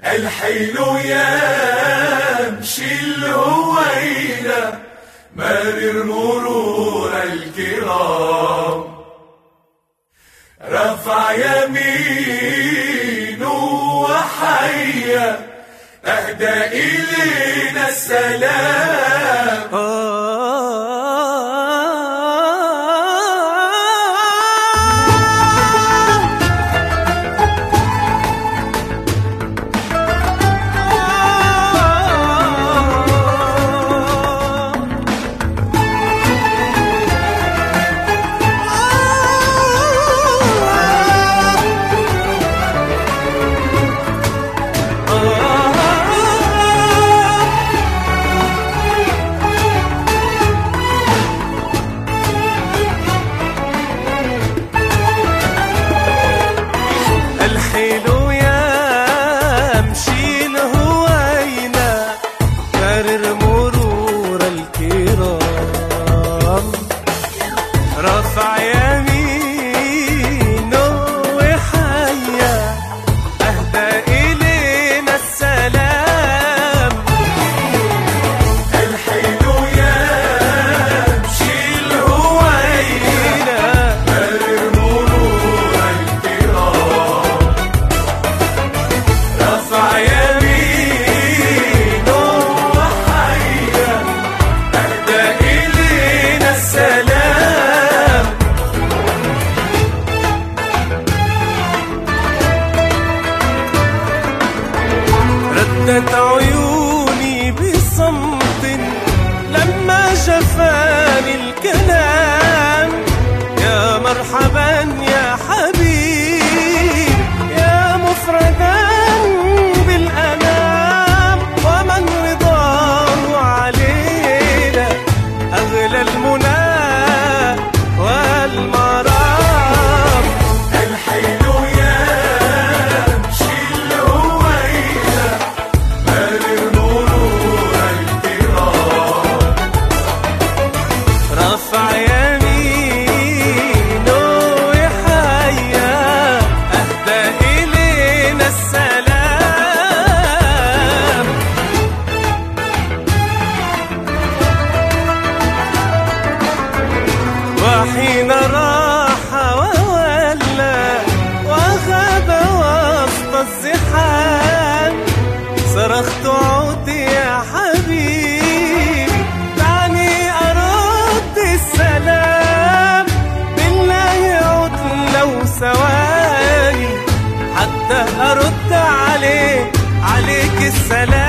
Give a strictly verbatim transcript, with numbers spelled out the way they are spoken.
الحلو يمشي الهوينة مرر مرور الكرام، رفع يمينه وحيا أهدى إلينا السلام. رفع يمينه وحيا أهدى إلينا السلام. الحلو يمشي الهوينة مرر مرور الكرام، رفع يمينه وحيا أهدى إلينا السلام. ردت عيوني بصمت لما شفاني الكلام، يا مرحبا يا حبيب يا مفردا بالأنام، ومن رضاه علينا أغلى المنى والمرام. الحلو يمشي الهوينة مرر مرور الكرام، رفع يمينه وحيا أهدى إلينا السلام. وحين راح وولى وغاب وسط الزحام، صرخت عود يا حبيبي دعني أرد السلام، بالله عد لو ثواني حتى أرد عليك عليك السلام.